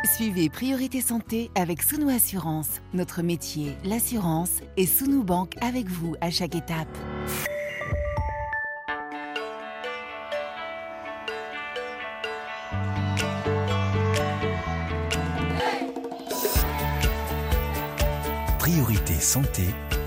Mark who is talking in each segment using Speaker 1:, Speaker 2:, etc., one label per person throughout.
Speaker 1: Suivez Priorité Santé avec Sounou Assurance. Notre métier, l'assurance, et Sounou Banque avec vous à chaque étape.
Speaker 2: Priorité Santé,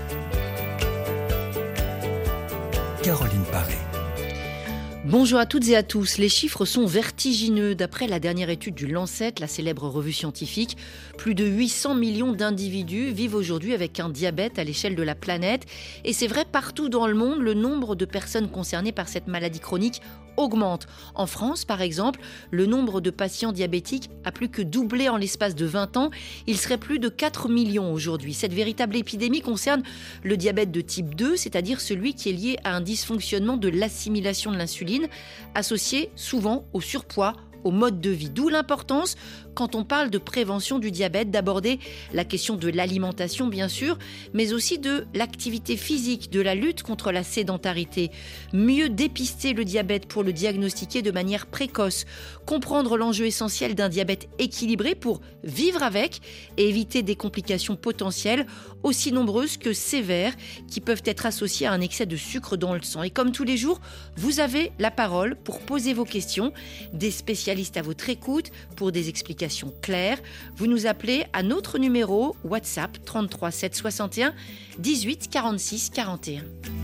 Speaker 2: Caroline Paré.
Speaker 3: Bonjour à toutes et à tous. Les chiffres sont vertigineux. D'après la dernière étude du Lancet, la célèbre revue scientifique, plus de 800 millions d'individus vivent aujourd'hui avec un diabète à l'échelle de la planète. Et c'est vrai, partout dans le monde, le nombre de personnes concernées par cette maladie chronique augmente. En France, par exemple, le nombre de patients diabétiques a plus que doublé en l'espace de 20 ans. Il serait plus de 4 millions aujourd'hui. Cette véritable épidémie concerne le diabète de type 2, c'est-à-dire celui qui est lié à un dysfonctionnement de l'assimilation de l'insuline, associé souvent au surpoids, au mode de vie. D'où l'importance, quand on parle de prévention du diabète, d'aborder la question de l'alimentation, bien sûr, mais aussi de l'activité physique, de la lutte contre la sédentarité. Mieux dépister le diabète pour le diagnostiquer de manière précoce. Comprendre l'enjeu essentiel d'un diabète équilibré pour vivre avec et éviter des complications potentielles aussi nombreuses que sévères qui peuvent être associées à un excès de sucre dans le sang. Et comme tous les jours, vous avez la parole pour poser vos questions. Des spécialistes à votre écoute pour des explications claires. Vous nous appelez à notre numéro WhatsApp 33 7 61 18 46 41.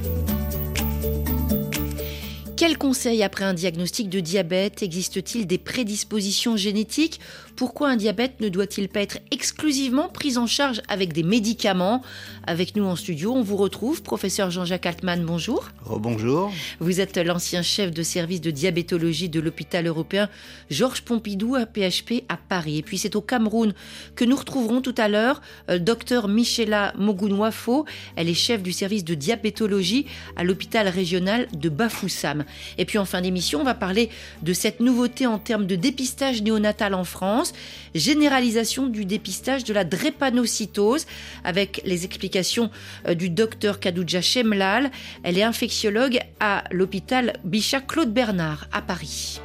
Speaker 3: Quels conseils après un diagnostic de diabète? Existe-t-il des prédispositions génétiques? Pourquoi un diabète ne doit-il pas être exclusivement pris en charge avec des médicaments? Avec nous en studio, on vous retrouve, professeur Jean-Jacques Altman, bonjour.
Speaker 4: Bonjour.
Speaker 3: Vous êtes l'ancien chef de service de diabétologie de l'hôpital européen Georges Pompidou à PHP à Paris. Et puis c'est au Cameroun que nous retrouverons tout à l'heure docteur Michela Mogunwafo. Elle est chef du service de diabétologie à l'hôpital régional de Bafoussam. Et puis en fin d'émission, on va parler de cette nouveauté en termes de dépistage néonatal en France, généralisation du dépistage de la drépanocytose, avec les explications du docteur Khadija Chemlal. Elle est infectiologue à l'hôpital Bichat Claude Bernard à Paris.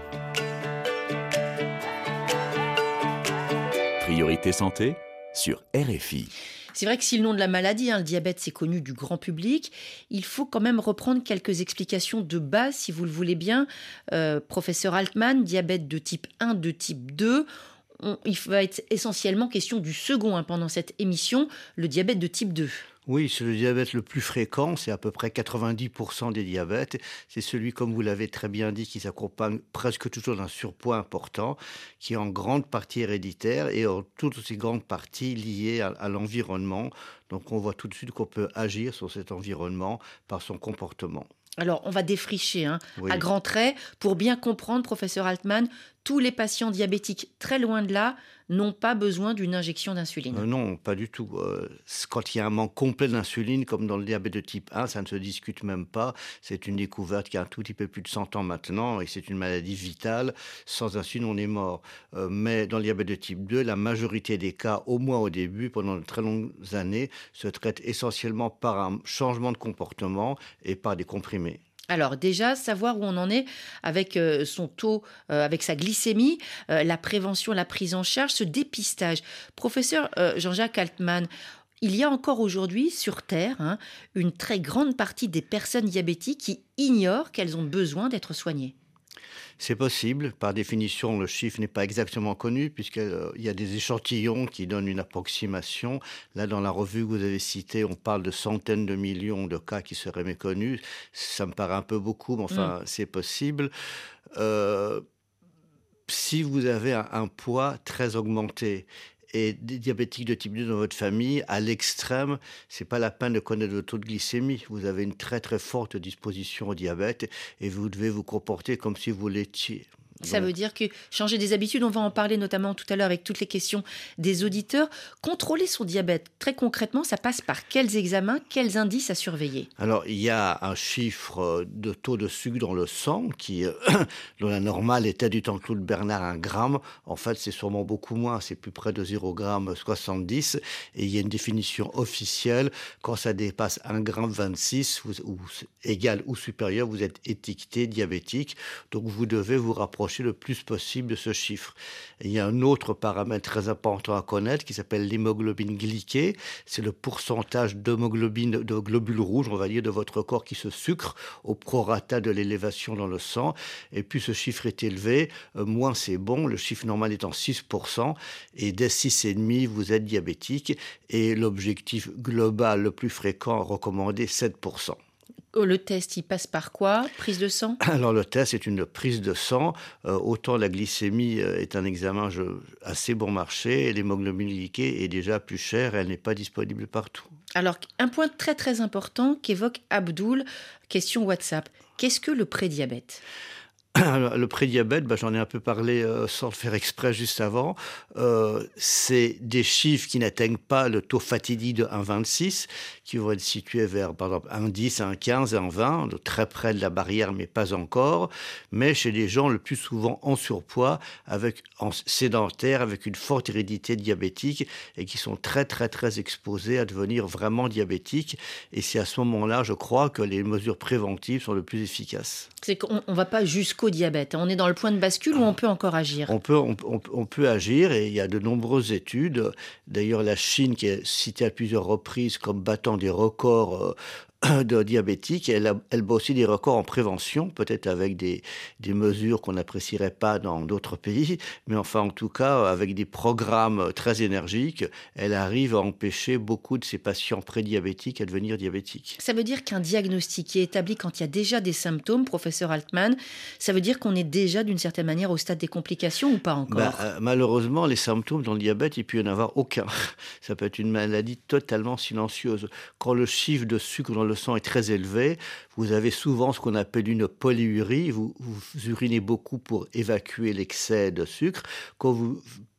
Speaker 2: Priorité Santé sur RFI.
Speaker 3: C'est vrai que si le nom de la maladie, le diabète, c'est connu du grand public, il faut quand même reprendre quelques explications de base, si vous le voulez bien. Professeur Altman, diabète de type 1, de type 2, il va être essentiellement question du second pendant cette émission, le diabète de type 2.
Speaker 4: Oui, c'est le diabète le plus fréquent, c'est à peu près 90% des diabètes. C'est celui, comme vous l'avez très bien dit, qui s'accompagne presque toujours d'un surpoids important, qui est en grande partie héréditaire et en toute aussi grande partie liée à l'environnement. Donc on voit tout de suite qu'on peut agir sur cet environnement par son comportement.
Speaker 3: Alors, on va défricher
Speaker 4: Oui.
Speaker 3: à grands traits pour bien comprendre, professeur Altman, tous les patients diabétiques, très loin de là, n'ont pas besoin d'une injection d'insuline.
Speaker 4: Non, pas du tout. Quand il y a un manque complet d'insuline, comme dans le diabète de type 1, ça ne se discute même pas. C'est une découverte qui a un tout petit peu plus de 100 ans maintenant et c'est une maladie vitale. Sans insuline, on est mort. Mais dans le diabète de type 2, la majorité des cas, au moins au début, pendant de très longues années, se traitent essentiellement par un changement de comportement et par des comprimés.
Speaker 3: Alors déjà, savoir où on en est avec son taux, avec sa glycémie, la prévention, la prise en charge, ce dépistage. Professeur Jean-Jacques Altman, il y a encore aujourd'hui sur Terre une très grande partie des personnes diabétiques qui ignorent qu'elles ont besoin d'être soignées.
Speaker 4: C'est possible. Par définition, le chiffre n'est pas exactement connu puisqu'il y a des échantillons qui donnent une approximation. Là, dans la revue que vous avez citée, on parle de centaines de millions de cas qui seraient méconnus. Ça me paraît un peu beaucoup, mais enfin, c'est possible. Si vous avez un poids très augmenté et des diabétiques de type 2 dans votre famille, à l'extrême, c'est pas la peine de connaître le taux de glycémie. Vous avez une très très forte disposition au diabète et vous devez vous comporter comme si vous l'étiez.
Speaker 3: Ça veut dire que changer des habitudes, on va en parler notamment tout à l'heure avec toutes les questions des auditeurs. Contrôler son diabète, très concrètement, ça passe par quels examens, quels indices à surveiller?
Speaker 4: Alors, il y a un chiffre de taux de sucre dans le sang qui, dont la normale était du temps Claude Bernard 1 gramme. En fait, c'est sûrement beaucoup moins, c'est plus près de 0,70 g. Et il y a une définition officielle, quand ça dépasse 1,26 g ou égal ou supérieur, vous êtes étiqueté diabétique. Donc, vous devez vous rapprocher rapprocher le plus possible de ce chiffre. Et il y a un autre paramètre très important à connaître qui s'appelle l'hémoglobine glyquée. C'est le pourcentage d'hémoglobine, de globules rouges, on va dire, de votre corps qui se sucre au prorata de l'élévation dans le sang. Et plus ce chiffre est élevé, moins c'est bon. Le chiffre normal étant 6%. Et dès 6,5, vous êtes diabétique. Et l'objectif global le plus fréquent recommandé, 7%.
Speaker 3: Le test, il passe par quoi? Prise de sang?
Speaker 4: Alors le test est une prise de sang. Autant la glycémie est un examen assez bon marché, et l'hémoglobine glyquée est déjà plus chère et elle n'est pas disponible partout.
Speaker 3: Alors, un point très très important qu'évoque Abdoul, question WhatsApp. Qu'est-ce que le prédiabète?
Speaker 4: Le prédiabète, j'en ai un peu parlé sans le faire exprès juste avant. C'est des chiffres qui n'atteignent pas le taux fatidique de 1,26, qui vont être situés vers, par exemple, 1,10, 1,15, 1,20, de très près de la barrière, mais pas encore. Mais chez des gens le plus souvent en surpoids, en sédentaires, avec une forte hérédité diabétique, et qui sont très, très, très exposés à devenir vraiment diabétiques. Et c'est à ce moment-là, je crois, que les mesures préventives sont les plus efficaces.
Speaker 3: C'est qu'on ne va pas jusqu'au diabète. On est dans le point de bascule où on peut encore agir.
Speaker 4: On peut agir et il y a de nombreuses études. D'ailleurs, la Chine, qui est citée à plusieurs reprises comme battant des records de diabétiques, elle bat aussi des records en prévention, peut-être avec des mesures qu'on n'apprécierait pas dans d'autres pays, mais enfin en tout cas avec des programmes très énergiques, elle arrive à empêcher beaucoup de ces patients prédiabétiques à devenir diabétiques.
Speaker 3: Ça veut dire qu'un diagnostic qui est établi quand il y a déjà des symptômes, professeur Altman, ça veut dire qu'on est déjà d'une certaine manière au stade des complications ou pas encore?
Speaker 4: Malheureusement, les symptômes dans le diabète, il peut y en avoir aucun. Ça peut être une maladie totalement silencieuse. Quand le chiffre de sucre dans le sang est très élevé, vous avez souvent ce qu'on appelle une polyurie. Vous urinez beaucoup pour évacuer l'excès de sucre. Quand vous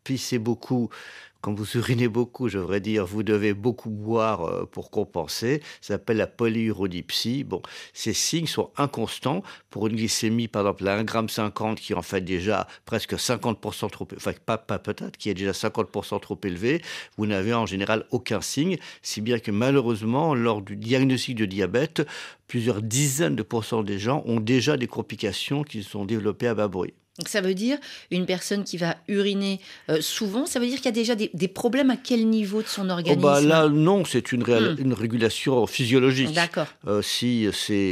Speaker 4: urinez beaucoup, je devrais dire, vous devez beaucoup boire pour compenser. Ça s'appelle la polyurodipsie. Bon, ces signes sont inconstants. Pour une glycémie, par exemple, à 1,50 g, qui est en fait déjà presque 50% trop, enfin pas peut-être, qui est déjà 50% trop élevé, vous n'avez en général aucun signe. Si bien que malheureusement, lors du diagnostic de diabète, plusieurs dizaines de pourcents des gens ont déjà des complications qui se sont développées à bas bruit.
Speaker 3: Donc ça veut dire une personne qui va uriner souvent, ça veut dire qu'il y a déjà des problèmes à quel niveau de son organisme?
Speaker 4: Là, non, c'est une régulation physiologique.
Speaker 3: D'accord.
Speaker 4: Si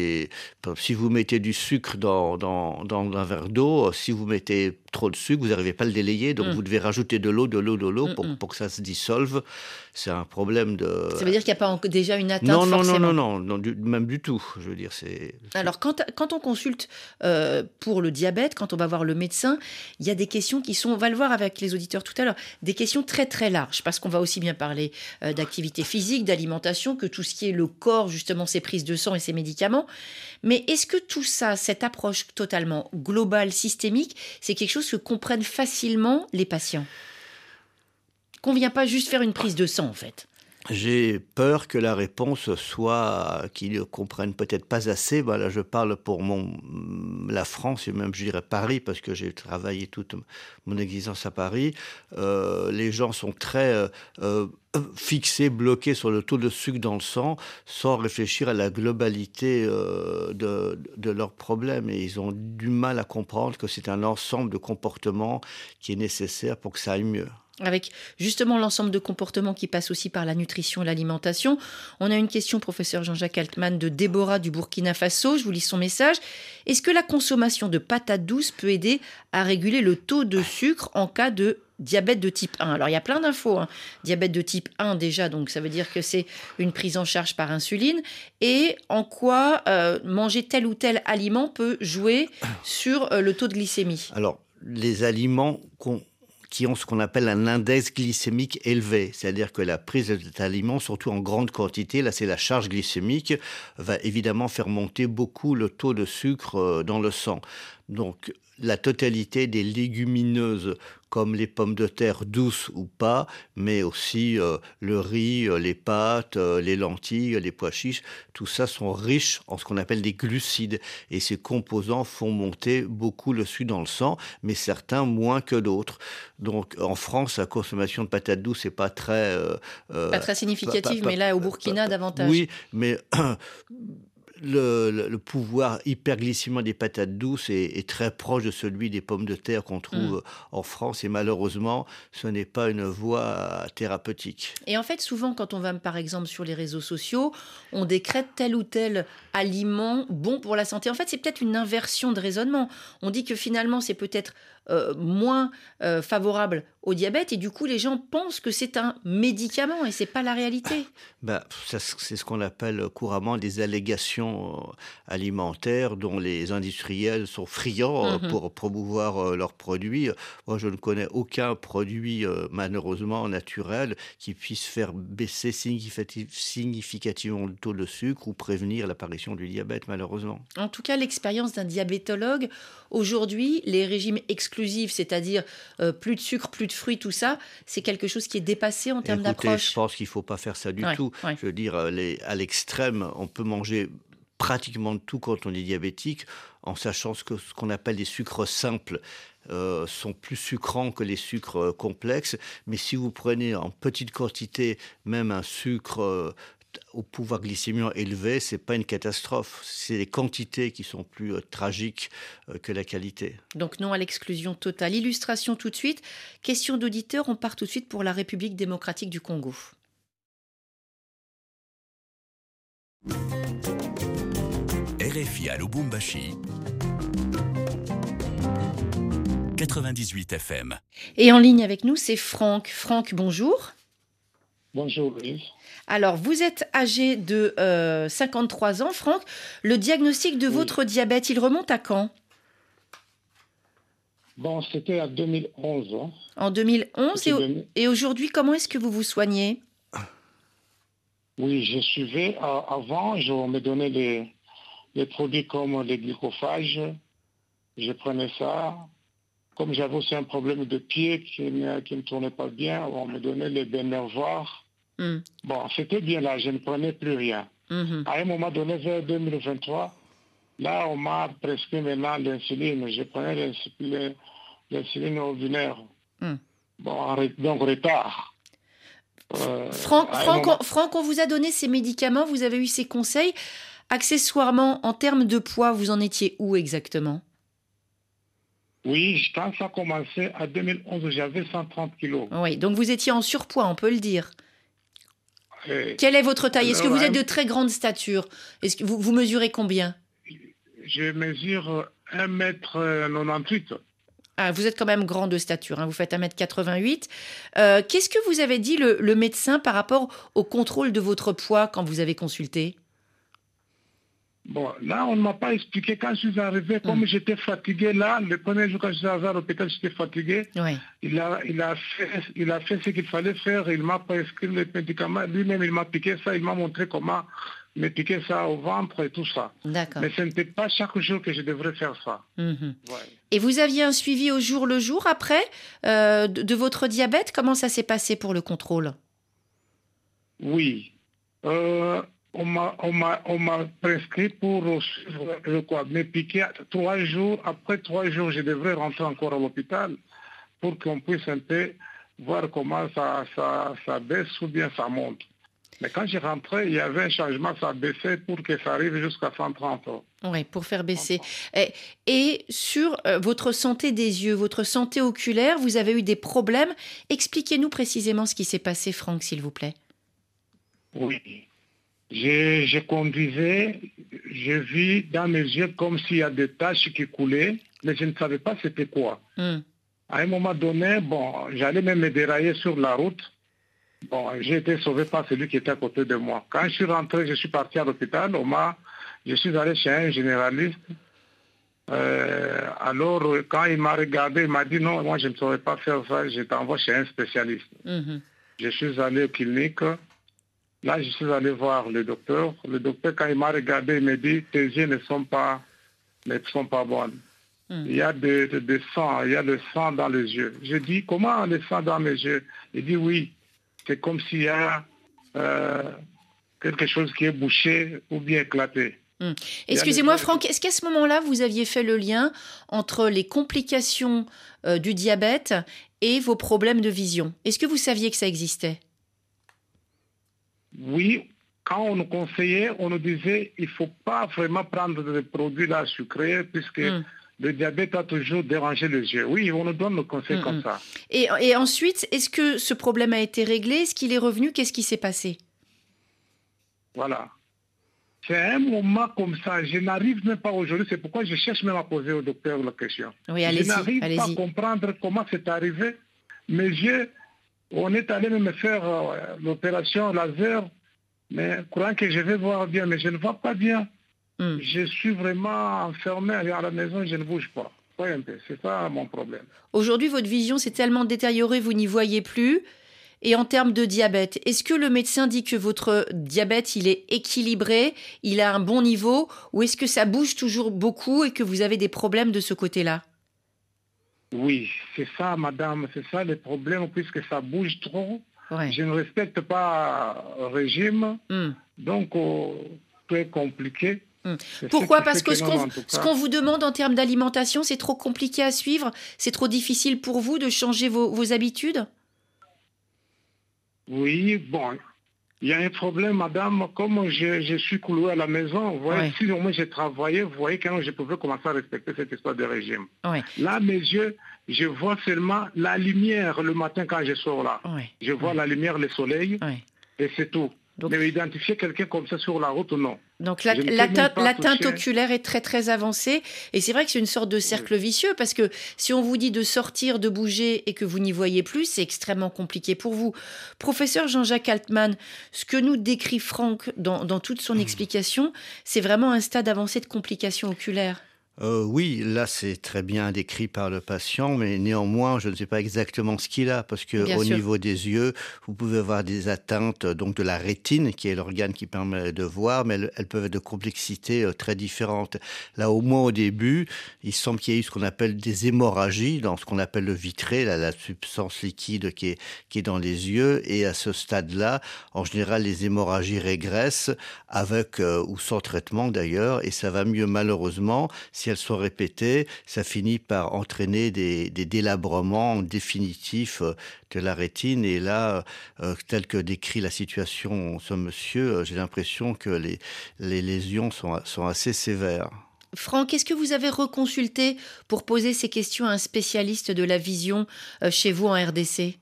Speaker 4: vous mettez du sucre dans un verre d'eau, si vous mettez trop de sucre, vous n'arrivez pas à le délayer, donc vous devez rajouter de l'eau pour que ça se dissolve. C'est un problème de... Ça
Speaker 3: veut dire qu'il n'y a pas déjà une atteinte forcément?
Speaker 4: Non, même du tout. Je veux dire,
Speaker 3: Alors, quand on consulte pour le diabète, quand on va voir le médecin, il y a des questions on va le voir avec les auditeurs tout à l'heure, des questions très très larges, parce qu'on va aussi bien parler d'activité physique, d'alimentation, que tout ce qui est le corps, justement, ses prises de sang et ses médicaments. Mais est-ce que tout ça, cette approche totalement globale, systémique, c'est quelque chose que comprennent facilement les patients? Qu'on ne vient pas juste faire une prise de sang, en fait?
Speaker 4: J'ai peur que la réponse soit qu'ils ne comprennent peut-être pas assez. Là, je parle pour la France et même, je dirais, Paris, parce que j'ai travaillé toute mon existence à Paris. Les gens sont très fixés, bloqués sur le taux de sucre dans le sang, sans réfléchir à la globalité de leurs problèmes. Et ils ont du mal à comprendre que c'est un ensemble de comportements qui est nécessaire pour que ça aille mieux.
Speaker 3: Avec justement l'ensemble de comportements qui passent aussi par la nutrition et l'alimentation. On a une question, professeur Jean-Jacques Altman, de Déborah du Burkina Faso. Je vous lis son message. Est-ce que la consommation de patates douces peut aider à réguler le taux de sucre en cas de diabète de type 1? Alors, il y a plein d'infos. Diabète de type 1 déjà, donc ça veut dire que c'est une prise en charge par insuline. Et en quoi manger tel ou tel aliment peut jouer sur le taux de glycémie?
Speaker 4: Alors, les aliments qui ont ce qu'on appelle un index glycémique élevé. C'est-à-dire que la prise de cet aliment, surtout en grande quantité, là c'est la charge glycémique, va évidemment faire monter beaucoup le taux de sucre dans le sang. Donc la totalité des légumineuses comme les pommes de terre douces ou pas, mais aussi le riz, les pâtes, les lentilles, les pois chiches, tout ça sont riches en ce qu'on appelle des glucides. Et ces composants font monter beaucoup le sucre dans le sang, mais certains moins que d'autres. Donc en France, la consommation de patates douces n'est pas très...
Speaker 3: pas très significative, mais là au Burkina davantage.
Speaker 4: Oui, mais... le pouvoir hyperglycémique des patates douces est très proche de celui des pommes de terre qu'on trouve en France et malheureusement, ce n'est pas une voie thérapeutique.
Speaker 3: Et en fait, souvent, quand on va, par exemple, sur les réseaux sociaux, on décrète tel ou tel aliment bon pour la santé. En fait, c'est peut-être une inversion de raisonnement. On dit que finalement, c'est peut-être moins favorable au diabète et du coup, les gens pensent que c'est un médicament et c'est pas la réalité.
Speaker 4: C'est ce qu'on appelle couramment des allégations alimentaires dont les industriels sont friands pour promouvoir leurs produits. Moi, je ne connais aucun produit malheureusement naturel qui puisse faire baisser significativement le taux de sucre ou prévenir l'apparition du diabète, malheureusement.
Speaker 3: En tout cas, l'expérience d'un diabétologue, aujourd'hui, les régimes exclusifs, c'est-à-dire plus de sucre, plus de fruits, tout ça, c'est quelque chose qui est dépassé en termes d'approche.
Speaker 4: Je pense qu'il ne faut pas faire ça du tout.
Speaker 3: Ouais.
Speaker 4: Je veux dire, à l'extrême, on peut manger pratiquement de tout quand on est diabétique, en sachant ce qu'on appelle des sucres simples. Sont plus sucrants que les sucres complexes, mais si vous prenez en petite quantité même un sucre au pouvoir glycémique élevé, c'est pas une catastrophe. C'est les quantités qui sont plus tragiques que la qualité.
Speaker 3: Donc non à l'exclusion totale. Illustration tout de suite. Question d'auditeur, on part tout de suite pour la République démocratique du Congo.
Speaker 2: RFI à Lubumbashi, 98 FM.
Speaker 3: Et en ligne avec nous, c'est Franck. Franck, bonjour.
Speaker 5: Bonjour, Louise.
Speaker 3: Alors, vous êtes âgé de 53 ans, Franck. Le diagnostic de votre diabète, il remonte à quand ?
Speaker 5: Bon, c'était en 2011. Hein.
Speaker 3: En 2011 et aujourd'hui, comment est-ce que vous vous soignez ?
Speaker 5: Oui, je suivais. Avant, je me donnais les produits comme les glycophages. Je prenais ça. Comme j'avais aussi un problème de pied qui ne tournait pas bien, on me donnait les Benervoirs. Bon, c'était bien là, je ne prenais plus rien. À un moment donné, vers 2023, là, on m'a prescrit maintenant l'insuline. Je prenais l'insuline ordinaire. Bon, donc retard.
Speaker 3: Franck, on vous a donné ces médicaments, vous avez eu ces conseils. Accessoirement, en termes de poids, vous en étiez où exactement ?
Speaker 5: Oui, quand ça a commencé, en 2011, j'avais 130 kilos.
Speaker 3: Oui, donc vous étiez en surpoids, on peut le dire. Quelle est votre taille ? Est-ce que vous êtes de très grande stature ? Est-ce que vous mesurez combien ?
Speaker 5: Je mesure 1m98.
Speaker 3: Ah, vous êtes quand même grand de stature, hein, vous faites 1m88. Qu'est-ce que vous avez dit le médecin par rapport au contrôle de votre poids quand vous avez consulté ?
Speaker 5: Bon, là, on ne m'a pas expliqué. Quand je suis arrivé, comme j'étais fatigué, là, le premier jour quand je suis arrivé à l'hôpital, j'étais fatigué.
Speaker 3: Oui.
Speaker 5: Il a fait ce qu'il fallait faire. Il m'a prescrit les médicaments. Lui-même, il m'a piqué ça. Il m'a montré comment me piquer ça au ventre et tout ça.
Speaker 3: D'accord.
Speaker 5: Mais ce n'était pas chaque jour que je devrais faire ça. Ouais.
Speaker 3: Et vous aviez un suivi au jour le jour après de votre diabète ? Comment ça s'est passé pour le contrôle ?
Speaker 5: Oui. On m'a prescrit pour suivre me piquer 3 jours. Après 3 jours, je devrais rentrer encore à l'hôpital pour qu'on puisse un peu voir comment ça baisse ou bien ça monte. Mais quand j'ai rentré, il y avait un changement, ça baissait pour que ça arrive jusqu'à 130 ans.
Speaker 3: Oui, pour faire baisser. Et sur votre santé des yeux, votre santé oculaire, vous avez eu des problèmes. Expliquez-nous précisément ce qui s'est passé, Franck, s'il vous plaît.
Speaker 5: Oui. Je conduisais, je vis dans mes yeux comme s'il y a des taches qui coulaient, mais je ne savais pas c'était quoi. À un moment donné, j'allais même me dérailler sur la route. Bon, j'ai été sauvé par celui qui était à côté de moi. Quand je suis rentré, je suis parti à l'hôpital, je suis allé chez un généraliste. Alors, quand il m'a regardé, il m'a dit non, moi je ne saurais pas faire ça, je t'envoie chez un spécialiste. Je suis allé aux cliniques. Là, je suis allé voir le docteur. Le docteur, quand il m'a regardé, il m'a dit « Tes yeux ne sont pas bonnes. Il y a de sang, il y a le sang dans les yeux. » Je dis « Comment le sang dans mes yeux ?» Il dit « Oui, c'est comme s'il y a quelque chose qui est bouché ou bien éclaté. »
Speaker 3: Excusez-moi, Franck, est-ce qu'à ce moment-là, vous aviez fait le lien entre les complications du diabète et vos problèmes de vision ? Est-ce que vous saviez que ça existait ?
Speaker 5: Oui, quand on nous conseillait, on nous disait il ne faut pas vraiment prendre des produits là sucrés puisque le diabète a toujours dérangé les yeux. Oui, on nous donne le conseil comme ça.
Speaker 3: Et ensuite, est-ce que ce problème a été réglé? Est-ce qu'il est revenu? Qu'est-ce qui s'est passé?
Speaker 5: Voilà. C'est un moment comme ça. Je n'arrive même pas aujourd'hui. C'est pourquoi je cherche même à poser au docteur la question.
Speaker 3: Oui,
Speaker 5: je n'arrive pas à comprendre comment c'est arrivé. Mes yeux, on est allé me faire l'opération laser, mais croyant que je vais voir bien, mais je ne vois pas bien. Je suis vraiment enfermé à la maison, je ne bouge pas. C'est ça mon problème.
Speaker 3: Aujourd'hui, votre vision s'est tellement détériorée, vous n'y voyez plus. Et en termes de diabète, est-ce que le médecin dit que votre diabète, il est équilibré, il a un bon niveau, ou est-ce que ça bouge toujours beaucoup et que vous avez des problèmes de ce côté-là?
Speaker 5: Oui, c'est ça, madame, c'est ça le problème, puisque ça bouge trop. Ouais. Je ne respecte pas le régime, donc tout est compliqué.
Speaker 3: Pourquoi? Parce que ce qu'on vous demande en termes d'alimentation, c'est trop compliqué à suivre? C'est trop difficile pour vous de changer vos habitudes?
Speaker 5: Oui, bon, il y a un problème, madame. Comme je suis cloué à la maison, vous voyez, si au moins j'ai travaillé, vous voyez quand je pouvais commencer à respecter cette histoire de régime. Là, mes yeux, je vois seulement la lumière le matin quand je sors là. Je vois la lumière, le soleil, et c'est tout. Donc, mais identifier quelqu'un comme ça sur la route, non.
Speaker 3: Donc l'atteinte oculaire est très très avancée et c'est vrai que c'est une sorte de cercle vicieux parce que si on vous dit de sortir, de bouger et que vous n'y voyez plus, c'est extrêmement compliqué pour vous. Professeur Jean-Jacques Altman, ce que nous décrit Franck dans toute son explication, c'est vraiment un stade avancé de complications oculaires.
Speaker 4: Oui, là c'est très bien décrit par le patient, mais néanmoins je ne sais pas exactement ce qu'il a, parce que au niveau des yeux, vous pouvez avoir des atteintes donc de la rétine, qui est l'organe qui permet de voir, mais elles peuvent être de complexité très différentes. Là, au moins au début, il semble qu'il y ait eu ce qu'on appelle des hémorragies dans ce qu'on appelle le vitré, la substance liquide qui est dans les yeux, et à ce stade-là, en général, les hémorragies régressent avec ou sans traitement d'ailleurs, et ça va mieux malheureusement. Si elles sont répétées, ça finit par entraîner des délabrements définitifs de la rétine. Et là, tel que décrit la situation ce monsieur, j'ai l'impression que les lésions sont assez sévères.
Speaker 3: Franck, est-ce que vous avez reconsulté pour poser ces questions à un spécialiste de la vision chez vous en RDC?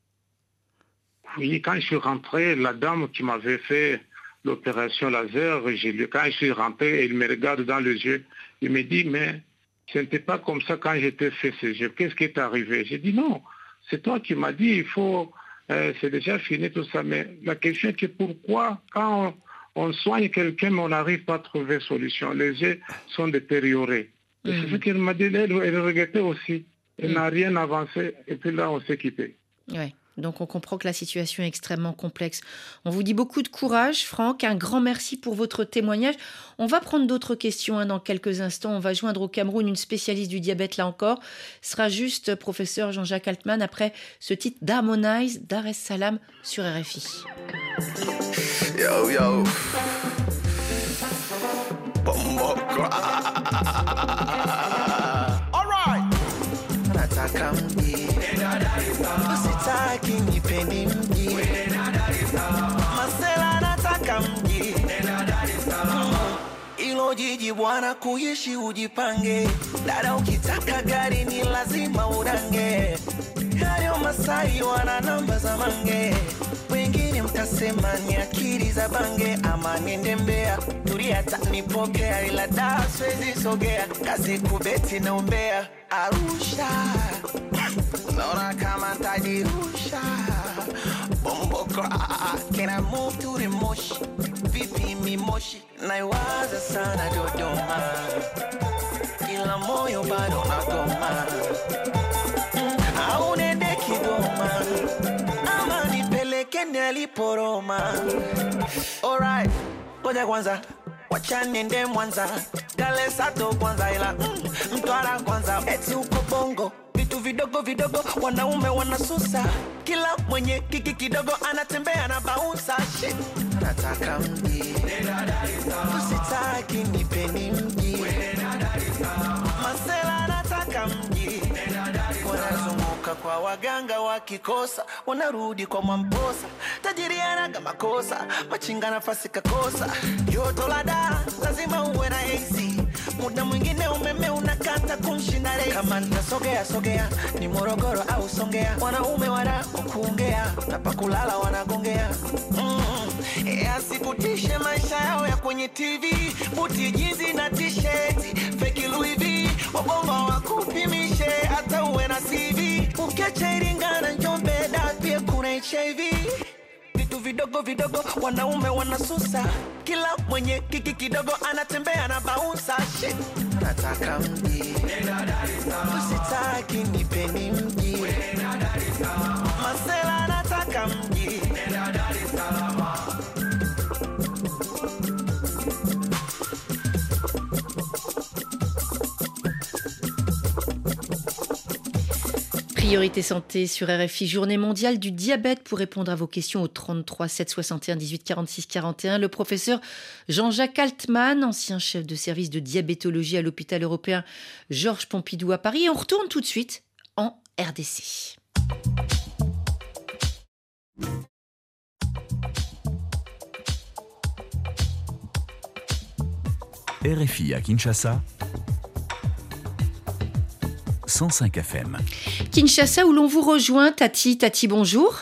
Speaker 5: Oui, quand je suis rentré, la dame qui m'avait fait l'opération laser, quand je suis rentré, elle me regarde dans les yeux. Il me dit, mais ce n'était pas comme ça quand j'étais fait ces yeux. Qu'est-ce qui est arrivé? J'ai dit, non, c'est toi qui m'as dit, c'est déjà fini tout ça. Mais la question est que pourquoi, quand on soigne quelqu'un, mais on n'arrive pas à trouver solution? Les yeux sont détériorés. Et c'est ce qu'elle m'a dit, elle regrettait aussi. Elle n'a rien avancé. Et puis là, on s'est quitté.
Speaker 3: Oui. Donc on comprend que la situation est extrêmement complexe. On vous dit beaucoup de courage, Franck. Un grand merci pour votre témoignage. On va prendre d'autres questions dans quelques instants. On va joindre au Cameroun une spécialiste du diabète, là encore. Ce sera juste professeur Jean-Jacques Altman après ce titre d'Harmonize Dar es Salaam sur RFI.
Speaker 6: Yo, yo. All right. Usitaki nipende mji Masela nataka mji Ilo jiji bwana kuishi ujipange Dada ukitaka gari ni lazima urange Hayo Masai wana namba za mange Wengine mtasema ni akili za bange Ama niende Mbeya Tulia tanipokea ila daa siwezi sogea Kazi kubeti na umbea Arusha Naona kama tajirusha Bombo Can I move to the moshi Vipi mi moshi Naiwaza sana Dodoma Ila moyo bado nagoma Au nende Kigoma Ama nipeleke nilipo Roma Alright Koja kwanza Wacha niende Mwanza Dale Sato kwanza ila Mtwara kwanza Eti uko Bongo Vitu vidogo vidogo wanaume wanasusa Kila mwenye kiki kidogo anatembea na bounce shit Nataka mji Usitaki nipeni mji Masela nataka mji Wanazunguka Unatoka kwa waganga wakikosa, unarudi kwa Mwamposa. Tajiri anaga makosa, machinga nafasi kakosa. Joto la daa, lazima uwe na AC. Muda mwingine umeme unakata kunshinda resi. Kama nitasogea sogea, ni Morogoro au Songea. Wanaume wanakuongea, na pakulala wanagongea. Asikutishe maisha yao ya kwenye TV. Buti jinzi na t-shirt, fake Louis V. Wabongo wakupimishe, hata uwe na CV. Ukiacha Iringa na Njombe, da pia kuna HIV. Vitu vidogo vidogo, wanaume wanasusa. Kila mwenye kiki kidogo, anatembea na bounce shit. Anataka mji, usitaki nipeni mji. Masela anataka mji.
Speaker 3: Priorité santé sur RFI, journée mondiale du diabète. Pour répondre à vos questions au 33 7 61 18 46 41, le professeur Jean-Jacques Altman, ancien chef de service de diabétologie à l'hôpital européen Georges Pompidou à Paris. Et on retourne tout de suite en RDC.
Speaker 2: RFI à Kinshasa, 105 FM.
Speaker 3: Kinshasa, où l'on vous rejoint. Tati, bonjour.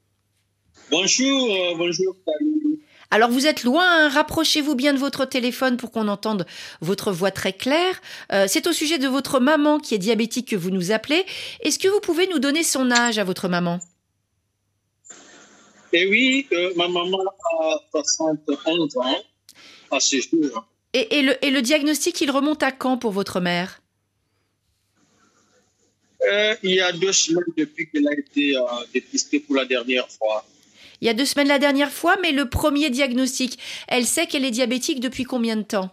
Speaker 7: Bonjour.
Speaker 3: Alors vous êtes loin, hein, rapprochez-vous bien de votre téléphone pour qu'on entende votre voix très claire. C'est au sujet de votre maman qui est diabétique que vous nous appelez. Est-ce que vous pouvez nous donner son âge à votre maman ?
Speaker 7: Eh oui, ma maman a 71 ans à ce jour.
Speaker 3: Et le diagnostic, il remonte à quand pour votre mère ?
Speaker 7: Il y a 2 semaines depuis qu'elle a été dépistée pour la dernière fois.
Speaker 3: Il y a 2 semaines la dernière fois, mais le premier diagnostic, elle sait qu'elle est diabétique depuis combien de temps ?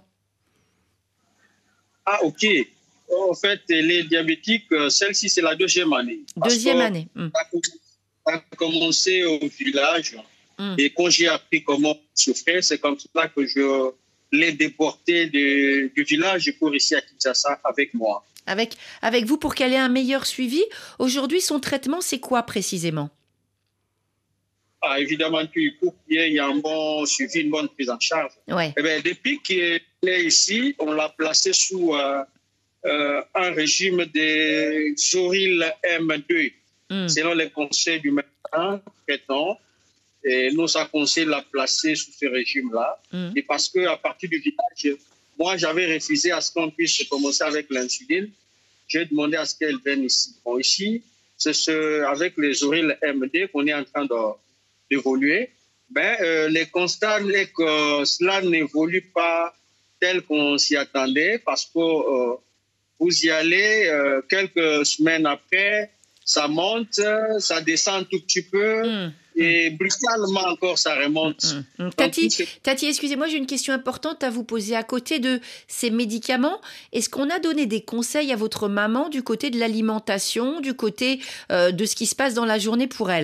Speaker 7: Ah, ok. En fait, elle est diabétique. Celle-ci, c'est la 2e année.
Speaker 3: Deuxième année.
Speaker 7: Ça a commencé au village. Et quand j'ai appris comment souffrir, c'est comme ça que je l'ai déportée du village pour ici à Kinshasa avec moi.
Speaker 3: Avec vous pour qu'elle ait un meilleur suivi. Aujourd'hui, son traitement, c'est quoi précisément ?
Speaker 7: Ah, évidemment, pour qu'il y ait un bon suivi, une bonne prise en charge.
Speaker 3: Ouais.
Speaker 7: Eh bien, depuis qu'elle est ici, on l'a placée sous un régime des Zoril M2. Selon les conseils du médecin traitant, et nous a conseillé de la placer sous ce régime-là. Et parce qu'à partir du village, moi, j'avais refusé à ce qu'on puisse commencer avec l'insuline. J'ai demandé à ce qu'elle vienne ici. Bon, ici, c'est avec les Zoril MD qu'on est en train d'évoluer. Les constats sont que cela n'évolue pas tel qu'on s'y attendait parce que vous y allez quelques semaines après, ça monte, ça descend un tout petit peu. Et brutalement encore, ça remonte.
Speaker 3: Tati, excusez-moi, j'ai une question importante à vous poser. À côté de ces médicaments, est-ce qu'on a donné des conseils à votre maman du côté de l'alimentation, du côté de ce qui se passe dans la journée pour elle ?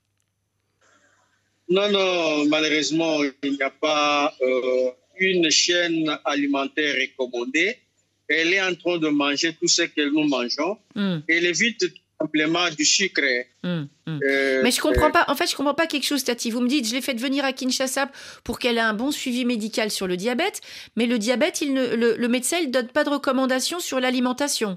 Speaker 7: Non, malheureusement, il n'y a pas une chaîne alimentaire recommandée. Elle est en train de manger tout ce que nous mangeons. Elle évite simplement du sucre.
Speaker 3: Mais je comprends pas. En fait, je comprends pas quelque chose, Tati. Vous me dites, je l'ai fait venir à Kinshasa pour qu'elle ait un bon suivi médical sur le diabète, mais le diabète, le médecin, il donne pas de recommandations sur l'alimentation.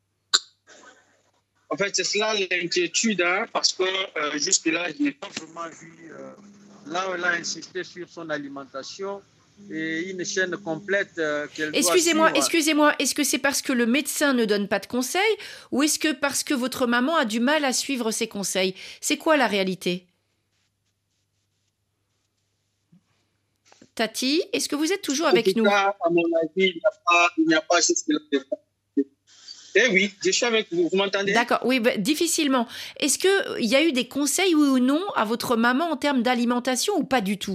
Speaker 7: En fait, c'est cela l'inquiétude, parce que jusque-là, je n'ai pas vraiment vu. Là, elle a insisté sur son alimentation. Et une chaîne complète qu'elle doit suivre.
Speaker 3: Excusez-moi, est-ce que c'est parce que le médecin ne donne pas de conseils ou est-ce que parce que votre maman a du mal à suivre ses conseils ? C'est quoi la réalité ? Tati, est-ce que vous êtes toujours avec nous ?
Speaker 7: À mon avis, il n'y a pas juste le... Eh oui, je suis avec vous, vous m'entendez ?
Speaker 3: D'accord, oui, difficilement. Est-ce qu'il y a eu des conseils, oui ou non, à votre maman en termes d'alimentation ou pas du tout ?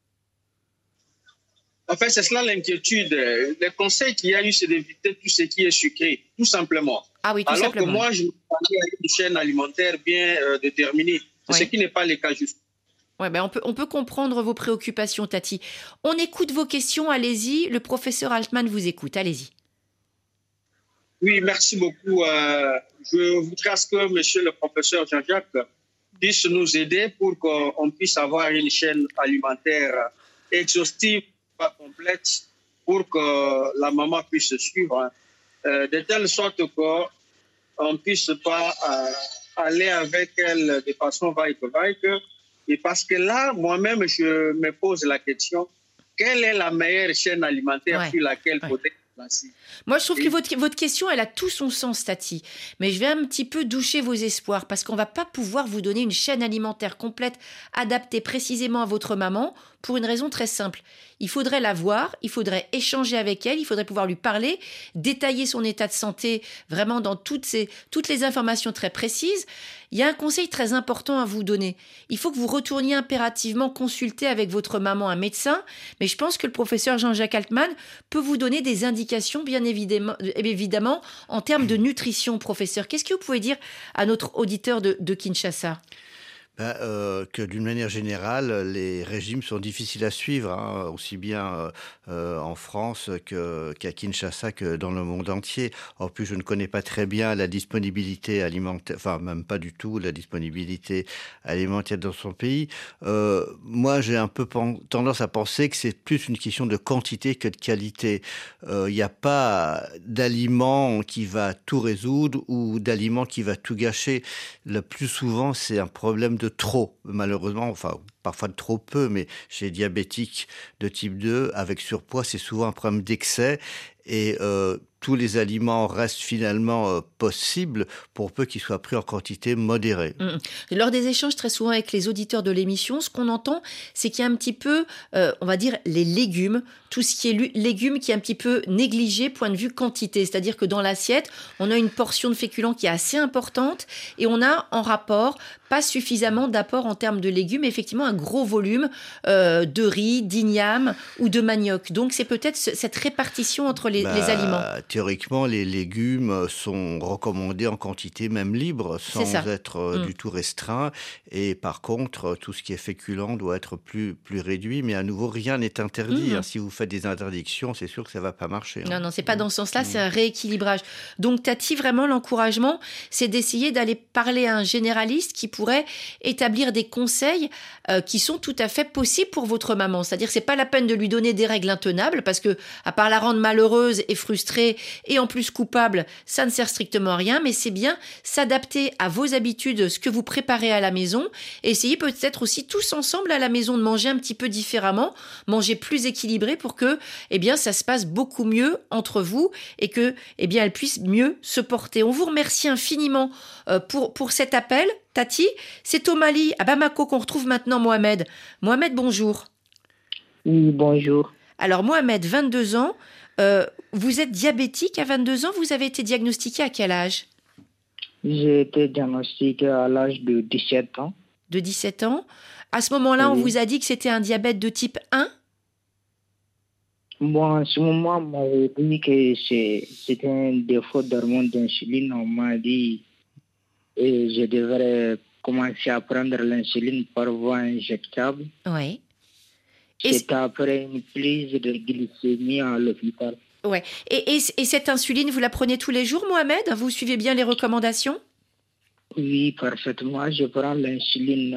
Speaker 7: En fait, c'est cela l'inquiétude. Le conseil qu'il y a eu, c'est d'éviter tout ce qui est sucré, tout simplement.
Speaker 3: Ah oui, tout
Speaker 7: Alors
Speaker 3: simplement.
Speaker 7: Que moi, je me parlais à une chaîne alimentaire bien déterminée. C'est ce qui n'est pas le cas juste.
Speaker 3: Ouais, on peut comprendre vos préoccupations, Tati. On écoute vos questions, allez-y. Le professeur Altman vous écoute, allez-y.
Speaker 7: Oui, merci beaucoup. Je voudrais que monsieur le professeur Jean-Jacques puisse nous aider pour qu'on puisse avoir une chaîne alimentaire exhaustive, pas complète, pour que la maman puisse suivre, de telle sorte qu'on ne puisse pas aller avec elle de façon vaille-que-vaille. Et parce que là, moi-même, je me pose la question, quelle est la meilleure chaîne alimentaire sur laquelle peut-être placer?
Speaker 3: Moi, je trouve que votre question, elle a tout son sens, Tati. Mais je vais un petit peu doucher vos espoirs parce qu'on ne va pas pouvoir vous donner une chaîne alimentaire complète, adaptée précisément à votre maman, pour une raison très simple. Il faudrait la voir, il faudrait échanger avec elle, il faudrait pouvoir lui parler, détailler son état de santé vraiment dans toutes les informations très précises. Il y a un conseil très important à vous donner. Il faut que vous retourniez impérativement consulter avec votre maman un médecin, mais je pense que le professeur Jean-Jacques Altman peut vous donner des indications, bien évidemment, en termes de nutrition, professeur. Qu'est-ce que vous pouvez dire à notre auditeur de Kinshasa ?
Speaker 4: Que d'une manière générale, les régimes sont difficiles à suivre, hein, aussi bien en France qu'à Kinshasa que dans le monde entier. En plus, je ne connais pas très bien la disponibilité alimentaire, enfin même pas du tout la disponibilité alimentaire dans son pays. Moi, j'ai un peu tendance à penser que c'est plus une question de quantité que de qualité. Il n'y a pas d'aliment qui va tout résoudre ou d'aliment qui va tout gâcher. Le plus souvent, c'est un problème de trop, malheureusement, enfin parfois de trop peu, mais chez les diabétiques de type 2, avec surpoids, c'est souvent un problème d'excès et tous les aliments restent finalement possibles pour peu qu'ils soient pris en quantité modérée.
Speaker 3: Lors des échanges très souvent avec les auditeurs de l'émission, ce qu'on entend, c'est qu'il y a un petit peu, on va dire, les légumes, tout ce qui est légumes qui est un petit peu négligé point de vue quantité. C'est-à-dire que dans l'assiette, on a une portion de féculents qui est assez importante et on a en rapport pas suffisamment d'apport en termes de légumes, effectivement un gros volume de riz, d'igname ou de manioc. Donc c'est peut-être cette répartition entre les aliments.
Speaker 4: Théoriquement, les légumes sont recommandés en quantité même libre, sans être du tout restreint. Et par contre, tout ce qui est féculent doit être plus réduit. Mais à nouveau, rien n'est interdit. Si vous faites des interdictions, c'est sûr que ça ne va pas marcher.
Speaker 3: Non, c'est pas dans ce sens-là, c'est un rééquilibrage. Donc Tati, vraiment, l'encouragement, c'est d'essayer d'aller parler à un généraliste qui pourrait établir des conseils qui sont tout à fait possibles pour votre maman. C'est-à-dire, c'est pas la peine de lui donner des règles intenables parce que, à part la rendre malheureuse et frustrée et en plus coupable, ça ne sert strictement à rien, mais c'est bien s'adapter à vos habitudes, ce que vous préparez à la maison, et essayer peut-être aussi tous ensemble à la maison de manger un petit peu différemment, manger plus équilibré pour que, ça se passe beaucoup mieux entre vous et que, elle puisse mieux se porter. On vous remercie infiniment pour cet appel. Tati, c'est au Mali, à Bamako, qu'on retrouve maintenant Mohamed. Mohamed, bonjour.
Speaker 8: Oui, bonjour.
Speaker 3: Alors Mohamed, 22 ans, vous êtes diabétique à 22 ans, vous avez été diagnostiqué à quel âge ?
Speaker 8: J'ai été diagnostiqué à l'âge de 17 ans.
Speaker 3: De 17 ans. À ce moment-là, oui. On vous a dit que c'était un diabète de type 1 ?
Speaker 8: Bon, en ce moment, on m'avait dit que c'était un défaut d'hormone d'insuline. On m'a dit que je devrais commencer à prendre l'insuline par voie injectable.
Speaker 3: Oui.
Speaker 8: C'est après une prise de glycémie à l'hôpital.
Speaker 3: Ouais. Et cette insuline, vous la prenez tous les jours, Mohamed ? Vous suivez bien les recommandations ?
Speaker 8: Oui, parfaitement. Je prends l'insuline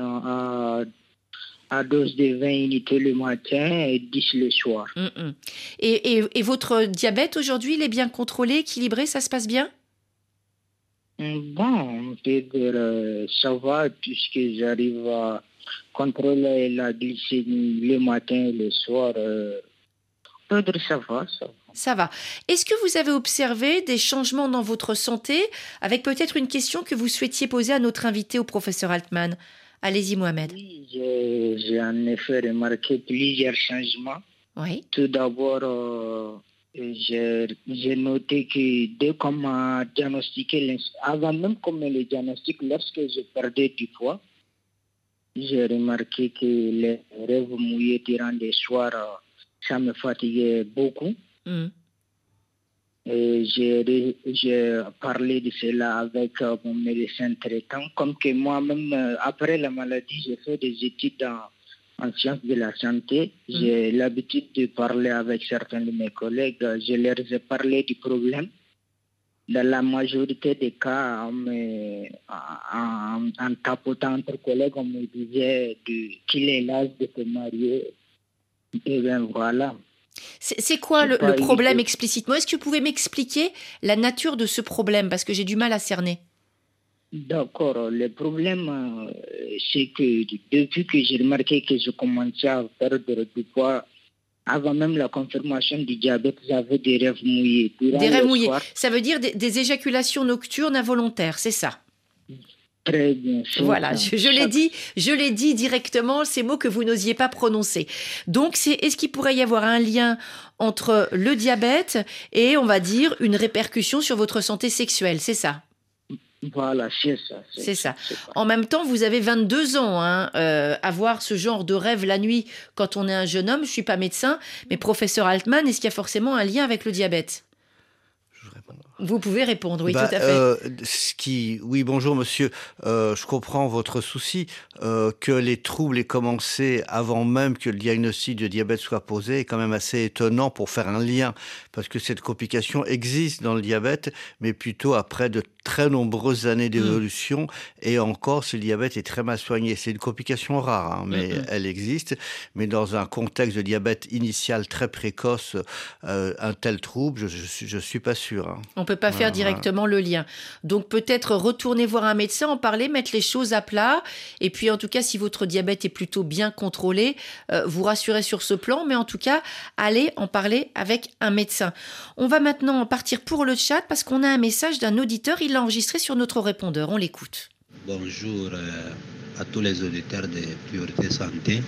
Speaker 8: à dose de 20 unités le matin et 10 le soir.
Speaker 3: Et votre diabète aujourd'hui, il est bien contrôlé, équilibré, ça se passe bien ?
Speaker 8: Bon, on peut dire ça va puisque j'arrive à contrôler la glycémie le matin et le soir. On peut dire ça va.
Speaker 3: Ça va. Est-ce que vous avez observé des changements dans votre santé avec peut-être une question que vous souhaitiez poser à notre invité, au professeur Altman ? Allez-y, Mohamed.
Speaker 8: Oui, j'ai en effet remarqué plusieurs changements.
Speaker 3: Oui.
Speaker 8: Tout d'abord, j'ai noté que dès qu'on m'a diagnostiqué, avant même qu'on me le diagnostique, lorsque je perdais du poids, j'ai remarqué que les rêves mouillés durant les soirs, ça me fatiguait beaucoup. Et j'ai parlé de cela avec mon médecin traitant, comme que moi-même, après la maladie, j'ai fait des études en sciences de la santé. J'ai l'habitude de parler avec certains de mes collègues. Je leur ai parlé du problème. dans la majorité des cas, en tapotant entre collègues, on me disait qu'il est l'âge de se marier. Et bien voilà.
Speaker 3: C'est quoi le problème explicitement? Est-ce que vous pouvez m'expliquer la nature de ce problème? Parce que j'ai du mal à cerner.
Speaker 8: D'accord. Le problème, c'est que depuis que j'ai remarqué que je commençais à perdre du poids, avant même la confirmation du diabète, j'avais des rêves mouillés.
Speaker 3: Des rêves mouillés, ça veut dire des éjaculations nocturnes involontaires, c'est ça?
Speaker 8: Très bien.
Speaker 3: Voilà, je l'ai dit directement, ces mots que vous n'osiez pas prononcer. Donc, est-ce qu'il pourrait y avoir un lien entre le diabète et, on va dire, une répercussion sur votre santé sexuelle, c'est ça?
Speaker 8: Voilà, c'est ça.
Speaker 3: C'est ça. En même temps, vous avez 22 ans. Avoir ce genre de rêve la nuit quand on est un jeune homme, je ne suis pas médecin, mais professeur Altman, est-ce qu'il y a forcément un lien avec le diabète? Vous pouvez répondre, oui, tout à fait.
Speaker 4: Oui, bonjour monsieur. Je comprends votre souci. Que les troubles aient commencé avant même que le diagnostic de diabète soit posé est quand même assez étonnant pour faire un lien, parce que cette complication existe dans le diabète, mais plutôt après de très nombreuses années d'évolution, et encore si le diabète est très mal soigné. C'est une complication rare, mais elle existe. Mais dans un contexte de diabète initial très précoce, un tel trouble, je suis pas sûr.
Speaker 3: On ne peut pas faire directement le lien. Donc peut-être retourner voir un médecin, en parler, mettre les choses à plat. Et puis en tout cas, si votre diabète est plutôt bien contrôlé, vous rassurez sur ce plan. Mais en tout cas, allez en parler avec un médecin. On va maintenant partir pour le chat parce qu'on a un message d'un auditeur. Il l'a enregistré sur notre répondeur. On l'écoute.
Speaker 9: Bonjour à tous les auditeurs de Priorité Santé.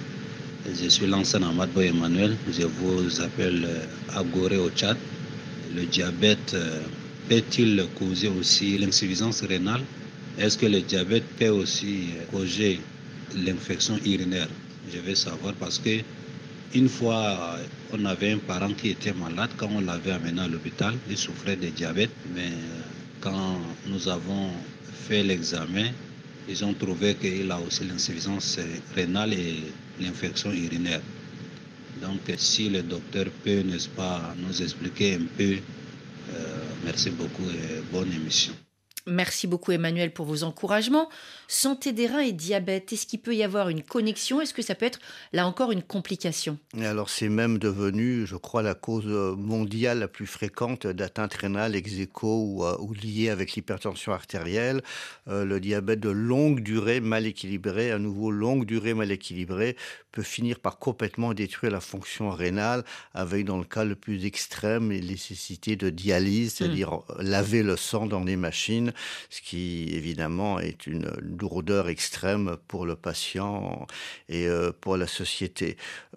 Speaker 9: Je suis l'ancien Amadou Emmanuel. Je vous appelle à Gorée au Tchad. Le diabète peut-il causer aussi l'insuffisance rénale? Est-ce que le diabète peut aussi causer l'infection urinaire? Je veux savoir parce que une fois, on avait un parent qui était malade. Quand on l'avait amené à l'hôpital, il souffrait de diabète. Mais quand nous avons fait l'examen, ils ont trouvé qu'il a aussi l'insuffisance rénale et l'infection urinaire. Donc, si le docteur peut, n'est-ce pas, nous expliquer un peu, merci beaucoup et bonne émission.
Speaker 3: Merci beaucoup Emmanuel pour vos encouragements. Santé des reins et diabète, est-ce qu'il peut y avoir une connexion? Est-ce que ça peut être, là encore, une complication?
Speaker 4: Et alors c'est même devenu, je crois, la cause mondiale la plus fréquente d'atteinte rénale ex aequo ou liée avec l'hypertension artérielle. Le diabète de longue durée mal équilibré, à nouveau longue durée mal équilibrée, peut finir par complètement détruire la fonction rénale, avec dans le cas le plus extrême les nécessités de dialyse, c'est-à-dire laver le sang dans des machines, ce qui évidemment est une lourdeur extrême pour le patient et pour la société.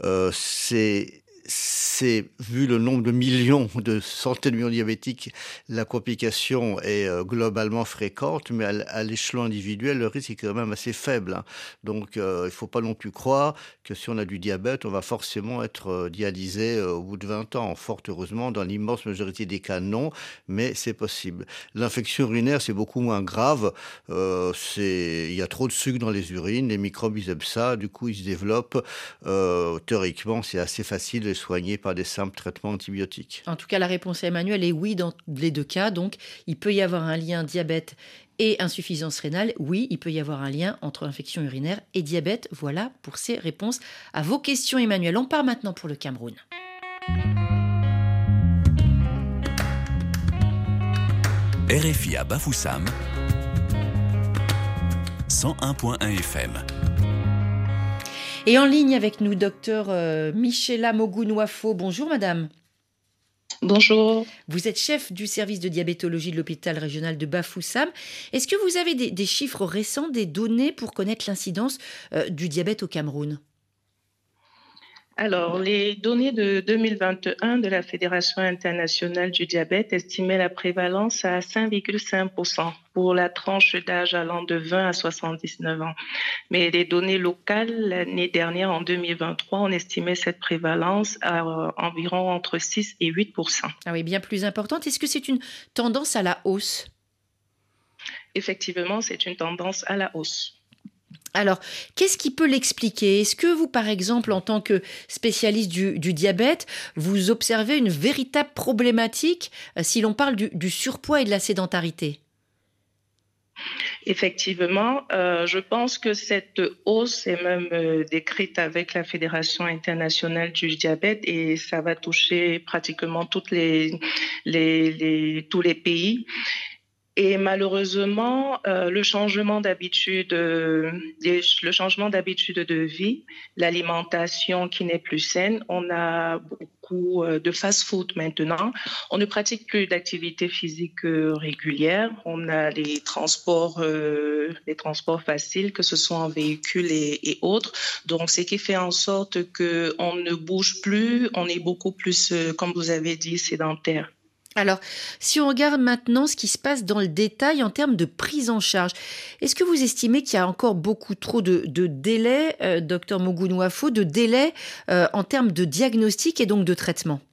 Speaker 4: C'est vu le nombre de millions, de centaines de millions de diabétiques, la complication est globalement fréquente, mais à l'échelon individuel, le risque est quand même assez faible. Donc, il ne faut pas non plus croire que si on a du diabète, on va forcément être dialysé au bout de 20 ans. Fort heureusement, dans l'immense majorité des cas, non, mais c'est possible. L'infection urinaire, c'est beaucoup moins grave. Il y a trop de sucre dans les urines, les microbes, ils aiment ça, du coup, ils se développent. Théoriquement, c'est assez facile de soigner par des simples traitements antibiotiques.
Speaker 3: En tout cas, la réponse à Emmanuel est oui dans les deux cas. Donc, il peut y avoir un lien diabète et insuffisance rénale. Oui, il peut y avoir un lien entre infection urinaire et diabète. Voilà pour ces réponses à vos questions, Emmanuel. On part maintenant pour le Cameroun.
Speaker 2: RFI à Bafoussam, 101.1 FM.
Speaker 3: Et en ligne avec nous, docteur Michela Mogunwafo. Bonjour madame.
Speaker 10: Bonjour.
Speaker 3: Vous êtes chef du service de diabétologie de l'hôpital régional de Bafoussam. Est-ce que vous avez des chiffres récents, des données pour connaître l'incidence du diabète au Cameroun ?
Speaker 10: Alors, les données de 2021 de la Fédération internationale du diabète estimaient la prévalence à 5,5% pour la tranche d'âge allant de 20 à 79 ans. Mais les données locales, l'année dernière, en 2023, on estimait cette prévalence à environ entre 6 et 8%.
Speaker 3: Ah oui, bien plus importante. Est-ce que c'est une tendance à la hausse ?
Speaker 10: Effectivement, c'est une tendance à la hausse.
Speaker 3: Alors, qu'est-ce qui peut l'expliquer? Est-ce que vous, par exemple, en tant que spécialiste du diabète, vous observez une véritable problématique si l'on parle du surpoids et de la sédentarité?
Speaker 10: Effectivement, je pense que cette hausse est même décrite avec la Fédération internationale du diabète et ça va toucher pratiquement tous les pays. Et malheureusement, le changement d'habitude de vie, l'alimentation qui n'est plus saine, on a beaucoup de fast-food maintenant. On ne pratique plus d'activité physique régulière. On a les transports faciles, que ce soit en véhicule et autres. Donc, ce qui fait en sorte qu'on ne bouge plus, on est beaucoup plus, comme vous avez dit, sédentaire.
Speaker 3: Alors, si on regarde maintenant ce qui se passe dans le détail en termes de prise en charge, est-ce que vous estimez qu'il y a encore beaucoup trop de délais, Dr Mogoune Ouafo, de délais en termes de diagnostic et donc de traitement?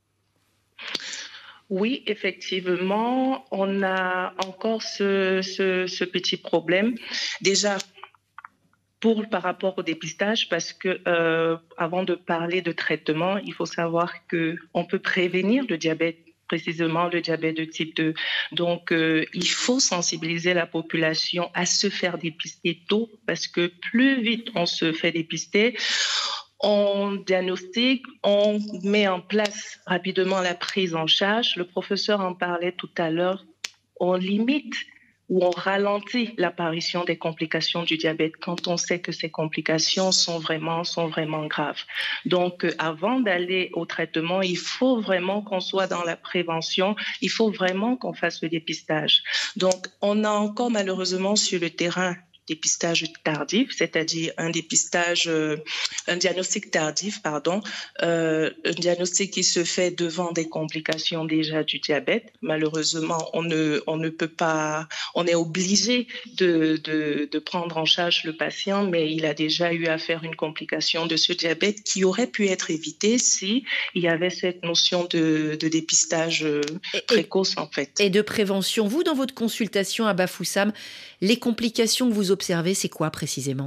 Speaker 10: Oui, effectivement, on a encore ce petit problème. Déjà, par rapport au dépistage, parce que avant de parler de traitement, il faut savoir qu'on peut prévenir le diabète, précisément le diabète de type 2. Donc, il faut sensibiliser la population à se faire dépister tôt, parce que plus vite on se fait dépister, on diagnostique, on met en place rapidement la prise en charge. Le professeur en parlait tout à l'heure, on limite ou on ralentit l'apparition des complications du diabète quand on sait que ces complications sont vraiment graves. Donc, avant d'aller au traitement, il faut vraiment qu'on soit dans la prévention, il faut vraiment qu'on fasse le dépistage. Donc, on a encore malheureusement sur le terrain dépistage tardif, c'est-à-dire un diagnostic tardif, un diagnostic qui se fait devant des complications déjà du diabète. Malheureusement, on ne peut pas, on est obligé de prendre en charge le patient, mais il a déjà eu à faire une complication de ce diabète qui aurait pu être évitée si il y avait cette notion de dépistage précoce en fait.
Speaker 3: Et de prévention. Vous, dans votre consultation à Bafoussam, les complications que vous observez, c'est quoi précisément?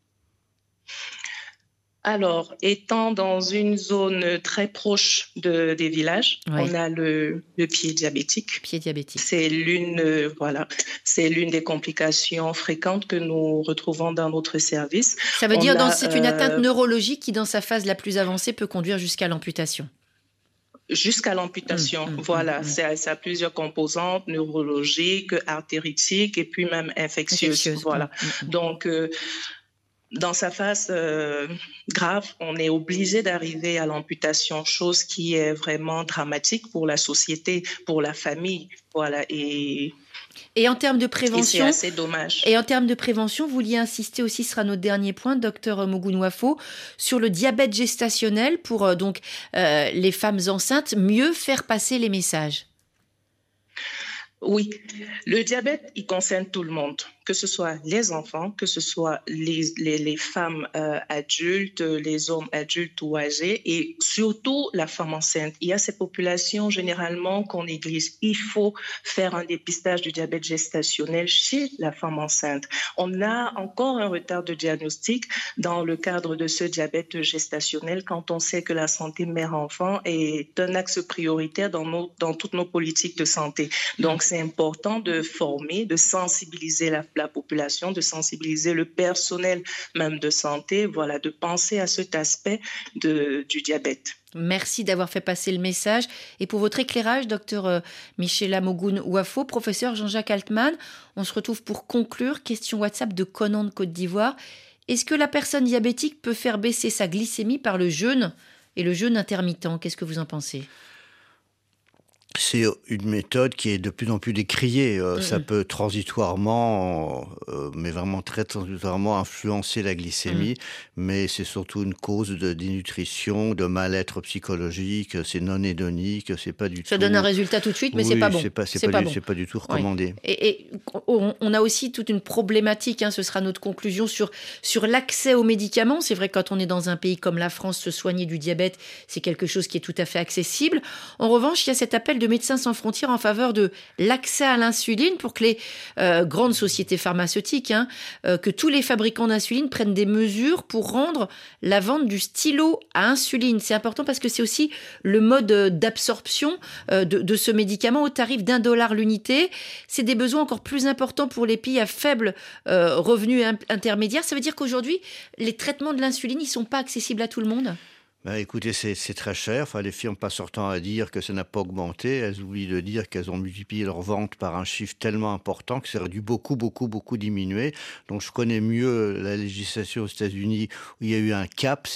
Speaker 10: Alors, étant dans une zone très proche des villages, on a le pied diabétique.
Speaker 3: Pied diabétique.
Speaker 10: C'est l'une des complications fréquentes que nous retrouvons dans notre service.
Speaker 3: Ça veut dire que c'est une atteinte neurologique qui, dans sa phase la plus avancée, peut conduire jusqu'à l'amputation.
Speaker 10: Jusqu'à l'amputation, voilà. Ça a plusieurs composantes neurologiques, artéritiques et puis même infectieuses. Voilà. Donc, dans sa phase grave, on est obligé d'arriver à l'amputation, chose qui est vraiment dramatique pour la société, pour la famille. Voilà.
Speaker 3: Et en termes de prévention,
Speaker 10: c'est assez dommage.
Speaker 3: Et en termes de prévention, vous vouliez insister aussi, ce sera notre dernier point, Dr Mogoune Ouafo, sur le diabète gestationnel pour les femmes enceintes, mieux faire passer les messages.
Speaker 10: Oui, le diabète, il concerne tout le monde, que ce soit les enfants, que ce soit les femmes adultes, les hommes adultes ou âgés, et surtout la femme enceinte. Il y a ces populations généralement qu'on néglige. Il faut faire un dépistage du diabète gestationnel chez la femme enceinte. On a encore un retard de diagnostic dans le cadre de ce diabète gestationnel quand on sait que la santé mère-enfant est un axe prioritaire dans toutes nos politiques de santé. Donc, c'est important de former, de sensibiliser la population, de sensibiliser le personnel même de santé, voilà, de penser à cet aspect du diabète.
Speaker 3: Merci d'avoir fait passer le message. Et pour votre éclairage, Dr Michela Mogoune Ouafo, professeur Jean-Jacques Altman, on se retrouve pour conclure. Question WhatsApp de Conan de Côte d'Ivoire. Est-ce que la personne diabétique peut faire baisser sa glycémie par le jeûne et le jeûne intermittent? Qu'est-ce que vous en pensez?
Speaker 4: C'est une méthode qui est de plus en plus décriée. Ça peut transitoirement, mais vraiment très transitoirement, influencer la glycémie. Mais c'est surtout une cause de dénutrition, de mal-être psychologique. C'est non hédonique. C'est pas du tout.
Speaker 3: Ça donne un résultat tout de suite, mais c'est pas bon.
Speaker 4: C'est pas du tout recommandé.
Speaker 3: Oui. Et on a aussi toute une problématique. Ce sera notre conclusion sur l'accès aux médicaments. C'est vrai que quand on est dans un pays comme la France, se soigner du diabète, c'est quelque chose qui est tout à fait accessible. En revanche, il y a cet appel de Médecins sans frontières en faveur de l'accès à l'insuline pour que les grandes sociétés pharmaceutiques dramatique que tous les fabricants d'insuline prennent des mesures pour rendre la vente du stylo à insuline. C'est important parce que c'est aussi le mode d'absorption de ce médicament au tarif $1 l'unité. C'est des besoins encore plus importants pour les pays à faible revenu intermédiaire. Ça veut dire qu'aujourd'hui, les traitements de l'insuline, ils ne sont pas accessibles à tout le monde ?
Speaker 4: Écoutez, c'est très cher. Enfin, les firmes passent leur temps à dire que ça n'a pas augmenté. Elles oublient de dire qu'elles ont multiplié leurs ventes par un chiffre tellement important que ça aurait dû beaucoup diminuer. Donc, je connais mieux la législation aux États-Unis où il y a eu un CAP,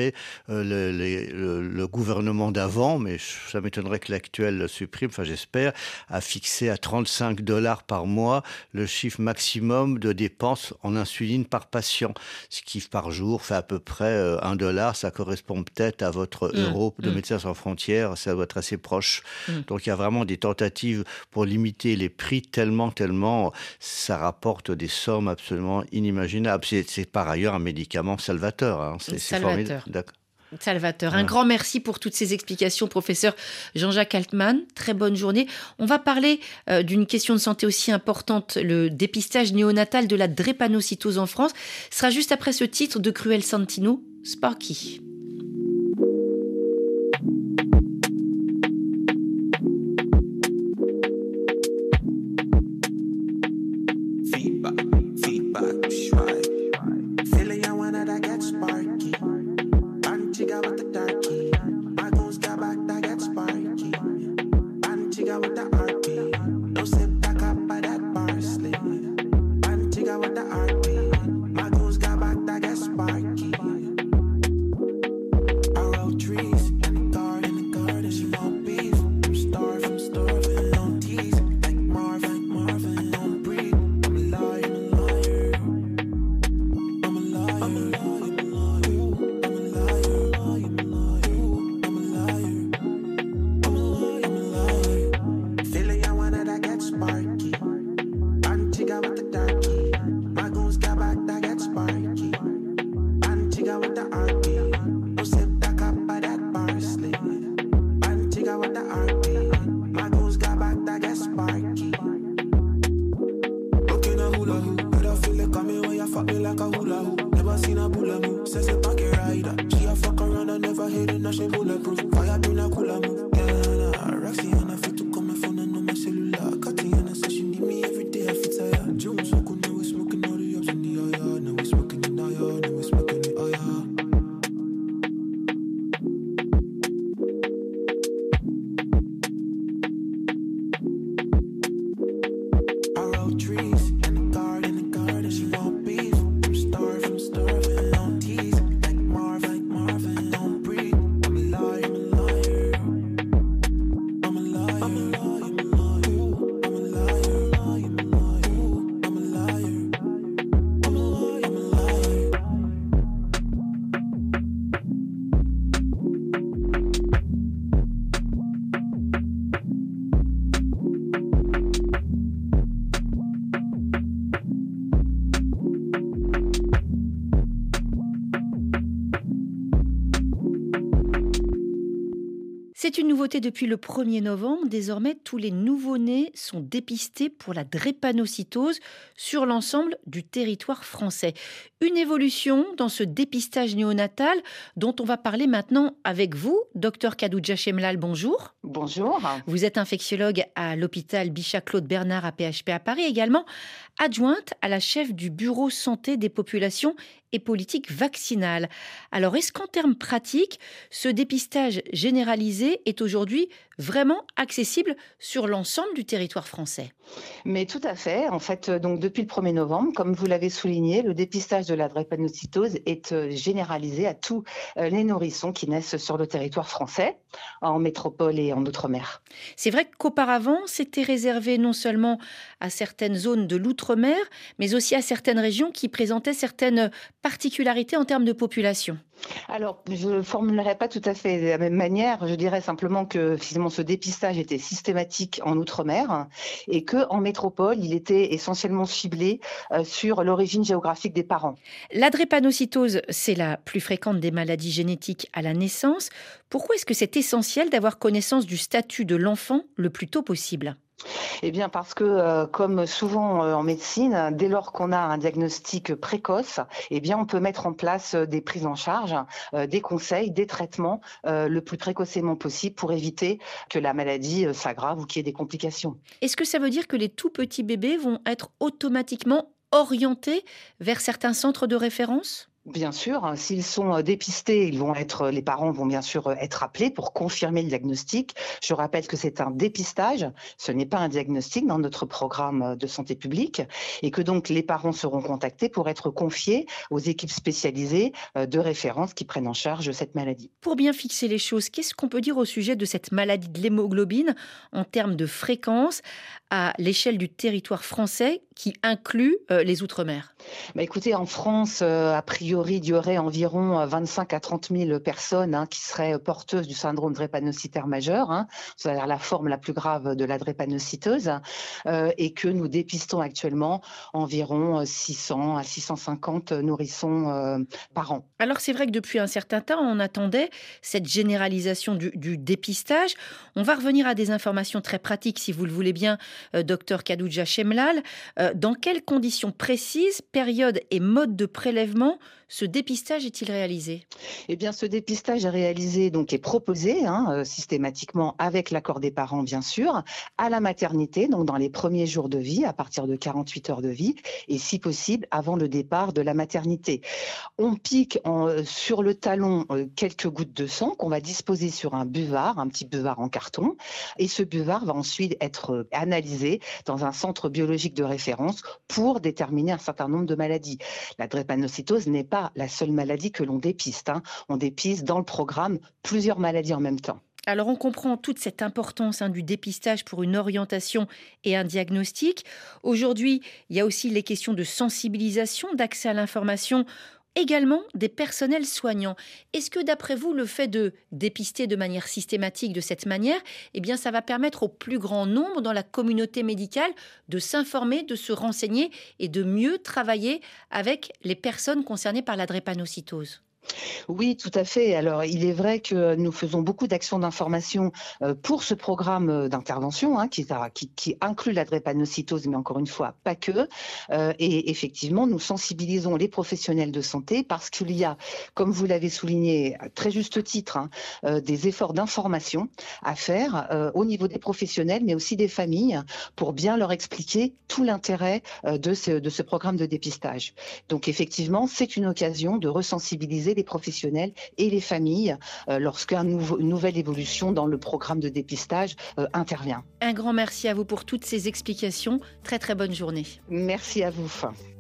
Speaker 4: le gouvernement d'avant, mais ça m'étonnerait que l'actuel le supprime, enfin j'espère, a fixé à $35 par mois le chiffre maximum de dépenses en insuline par patient. Ce qui, par jour, fait à peu près $1. Ça correspond peut-être à votre euro de Médecins sans frontières, ça doit être assez proche. Donc il y a vraiment des tentatives pour limiter les prix tellement ça rapporte des sommes absolument inimaginables. C'est par ailleurs un médicament salvateur. C'est formidable. D'accord.
Speaker 3: Salvateur. Un grand merci pour toutes ces explications, professeur Jean-Jacques Altman. Très bonne journée. On va parler d'une question de santé aussi importante, le dépistage néonatal de la drépanocytose en France. Ce sera juste après ce titre de Cruel Santino, Sparky.
Speaker 6: Feedback, right. Feeling I wanna that get sparky. And chica with the darky. My goons got back that get sparky. And chica with the RP. No sip back up by that parsley. And chica with the RP. My goons got back that get sparky. I wrote trees in the garden, she won't beef. I'm starving, don't tease. Like Marvin, don't breathe. I'm a liar. Feeling I wanna that get sparky. And chica with the darky. My goons got back that get sparky. And chica with the RP. No sip that cup by that parsley. And chica with the RP. My goons got back that get sparky. Looking a hula hoop, but I feel it coming when you fuck me like a hula hoop. Never seen a bullet move, says a pocket rider. She a fuck around, I never hit it, now she bulletproof. Fire bring a cooler move, yeah, Roxy and I fit to come my phone and on my cellular. Katiana says she need me every day, I fit her. Jones so cool, now we smoking all the ups in the eye. Now we smoking in the eye, now we smoking in the eye. I wrote trees in the garden, she won't beef. I'm starving, don't tease. Like Marvin, don't breathe. I'm a liar. I'm a liar. I'm a liar. I'm a liar. I'm a liar.
Speaker 3: C'est une nouveauté depuis le 1er novembre. Désormais, tous les nouveau-nés sont dépistés pour la drépanocytose sur l'ensemble du territoire français. Une évolution dans ce dépistage néonatal dont on va parler maintenant avec vous, Dr Khadija Chemlal. Bonjour.
Speaker 11: Bonjour.
Speaker 3: Vous êtes infectiologue à l'hôpital Bichat-Claude Bernard à PHP à Paris, également adjointe à la chef du bureau santé des populations et politique vaccinale. Alors, est-ce qu'en termes pratiques, ce dépistage généralisé est aujourd'hui vraiment accessible sur l'ensemble du territoire français?
Speaker 11: Mais tout à fait. En fait, donc depuis le 1er novembre, comme vous l'avez souligné, le dépistage de la drépanocytose est généralisé à tous les nourrissons qui naissent sur le territoire français, en métropole et en outre-mer.
Speaker 3: C'est vrai qu'auparavant, c'était réservé non seulement à certaines zones de l'outre-mer, mais aussi à certaines régions qui présentaient certaines particularités en termes de population.
Speaker 11: Alors, je ne formulerai pas tout à fait de la même manière. Je dirais simplement que finalement ce dépistage était systématique en Outre-mer et qu'en métropole, il était essentiellement ciblé sur l'origine géographique des parents.
Speaker 3: La drépanocytose, c'est la plus fréquente des maladies génétiques à la naissance. Pourquoi est-ce que c'est essentiel d'avoir connaissance du statut de l'enfant le plus tôt possible ?
Speaker 11: Eh bien parce que, comme souvent en médecine, dès lors qu'on a un diagnostic précoce, eh bien on peut mettre en place des prises en charge, des conseils, des traitements le plus précocement possible pour éviter que la maladie s'aggrave ou qu'il y ait des complications.
Speaker 3: Est-ce que ça veut dire que les tout petits bébés vont être automatiquement orientés vers certains centres de référence ?
Speaker 11: Bien sûr, s'ils sont dépistés, les parents vont bien sûr être appelés pour confirmer le diagnostic. Je rappelle que c'est un dépistage, ce n'est pas un diagnostic dans notre programme de santé publique et que donc les parents seront contactés pour être confiés aux équipes spécialisées de référence qui prennent en charge cette maladie.
Speaker 3: Pour bien fixer les choses, qu'est-ce qu'on peut dire au sujet de cette maladie de l'hémoglobine en termes de fréquence à l'échelle du territoire français qui inclut les Outre-mer ?
Speaker 11: Écoutez, en France, a priori, il y aurait environ 25 à 30 000 personnes qui seraient porteuses du syndrome drépanocytaire majeur, c'est-à-dire la forme la plus grave de la drépanocytose, et que nous dépistons actuellement environ 600 à 650 nourrissons par an.
Speaker 3: Alors c'est vrai que depuis un certain temps, on attendait cette généralisation du dépistage. On va revenir à des informations très pratiques, si vous le voulez bien, docteur Khadija Chemlal. Dans quelles conditions précises, période et mode de prélèvement, ce dépistage est-il réalisé ?
Speaker 11: Eh bien, ce dépistage est réalisé, donc est proposé systématiquement avec l'accord des parents, bien sûr, à la maternité, donc dans les premiers jours de vie, à partir de 48 heures de vie, et si possible, avant le départ de la maternité. On pique sur le talon quelques gouttes de sang qu'on va disposer sur un buvard, un petit buvard en carton, et ce buvard va ensuite être analysé dans un centre biologique de référence pour déterminer un certain nombre de maladies. La drépanocytose n'est pas la seule maladie que l'on dépiste. On dépiste dans le programme plusieurs maladies en même temps.
Speaker 3: Alors on comprend toute cette importance du dépistage pour une orientation et un diagnostic. Aujourd'hui, il y a aussi les questions de sensibilisation, d'accès à l'information, également des personnels soignants. Est-ce que d'après vous, le fait de dépister de manière systématique de cette manière, eh bien, ça va permettre au plus grand nombre dans la communauté médicale de s'informer, de se renseigner et de mieux travailler avec les personnes concernées par la drépanocytose ?
Speaker 11: Oui, tout à fait. Alors, il est vrai que nous faisons beaucoup d'actions d'information pour ce programme d'intervention qui inclut la drépanocytose, mais encore une fois, pas que. Et effectivement, nous sensibilisons les professionnels de santé parce qu'il y a, comme vous l'avez souligné à très juste titre, des efforts d'information à faire au niveau des professionnels, mais aussi des familles, pour bien leur expliquer tout l'intérêt de ce programme de dépistage. Donc, effectivement, c'est une occasion de resensibiliser les professionnels et les familles lorsqu'une nouvelle évolution dans le programme de dépistage intervient.
Speaker 3: Un grand merci à vous pour toutes ces explications. Très très bonne journée.
Speaker 11: Merci à vous.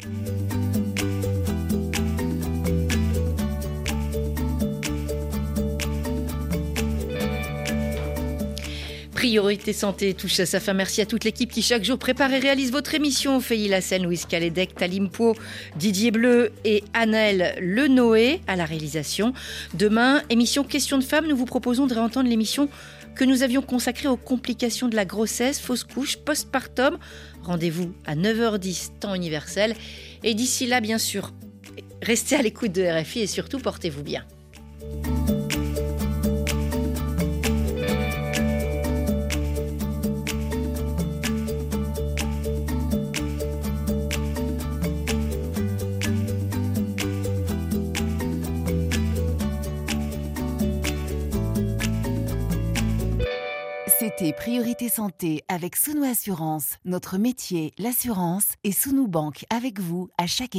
Speaker 3: Priorité santé touche à sa fin. Merci à toute l'équipe qui chaque jour prépare et réalise votre émission. Féhi Lassen, Louise Calédec, Talim Pau, Didier Bleu et Anaël Lenoé à la réalisation. Demain, émission Questions de femmes, nous vous proposons de réentendre l'émission que nous avions consacrée aux complications de la grossesse, fausse couche, postpartum. Rendez-vous à 9h10, temps universel. Et d'ici là, bien sûr, restez à l'écoute de RFI et surtout, portez-vous bien.
Speaker 1: C'était Priorité Santé avec Sounou Assurance. Notre métier, l'assurance, et Sounou Bank avec vous à chaque